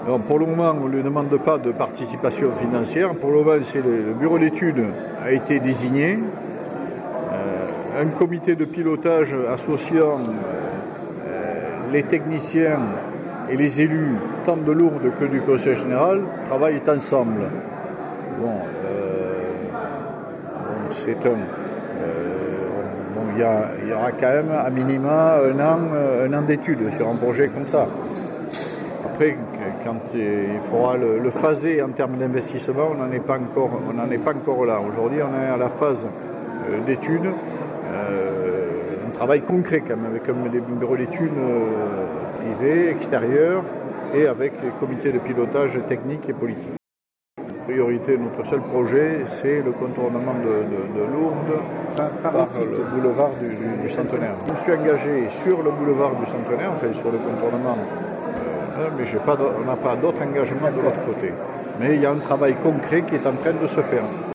Alors, pour le moment, on ne lui demande pas de participation financière. Pour le moment, le bureau d'études a été désigné. Un comité de pilotage associant les techniciens et les élus, tant de l'Ourdes que du Conseil général, travaillent ensemble. Il y aura quand même à minima un an d'études sur un projet comme ça. Après, quand il faudra le phaser en termes d'investissement, on n'en est pas encore là. Aujourd'hui, on est à la phase d'études. Un travail concret quand même, avec des bureaux d'études privés, extérieurs, et avec les comités de pilotage technique et politique. En priorité, notre seul projet, c'est le contournement de Lourdes par le boulevard du Centenaire. Je me suis engagé sur le boulevard du Centenaire, enfin sur le contournement, mais on n'a pas d'autre engagement de l'autre côté. Mais il y a un travail concret qui est en train de se faire.